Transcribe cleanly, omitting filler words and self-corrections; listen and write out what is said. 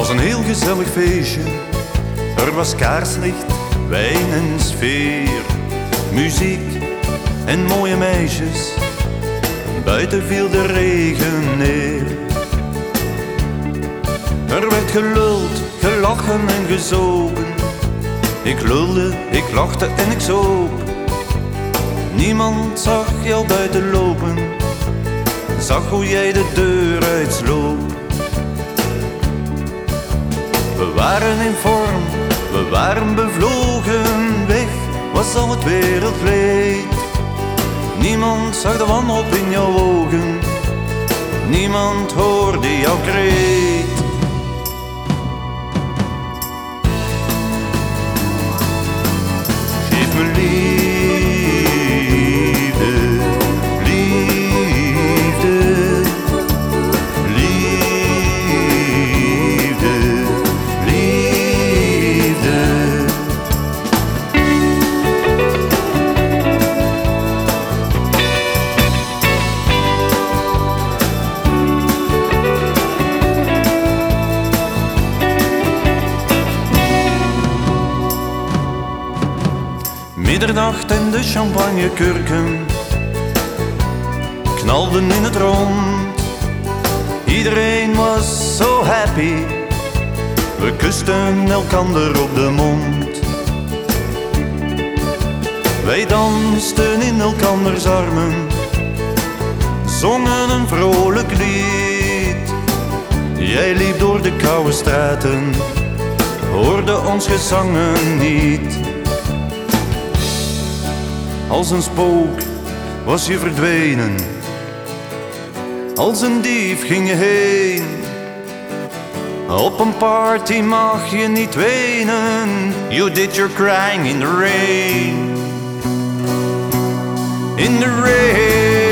was een heel gezellig feestje. Er was kaarslicht, wijn en sfeer, muziek en mooie meisjes. Buiten viel de regen neer. Er werd geluld, gelachen en gezopen. Ik lulde, ik lachte en ik zoop. Niemand zag jou buiten lopen, zag hoe jij de deur uitsloop. We waren in vorm, we waren bevlogen. Weg was al het wereldleed. Niemand zag de wanhoop in jouw ogen, niemand hoorde jouw kreet. Geef me liefde, liefde, liefde, liefde. Middernacht en de champagnekurken knalden in het rond. Iedereen was zo happy, we kusten elkander op de mond. Wij dansten in elkanders armen, zongen een vrolijk lied. Jij liep door de koude straten, hoorde ons gezangen niet. Als een spook was je verdwenen, als een dief ging je heen. Op een party mag je niet wenen, you did your crying in the rain. In the rain.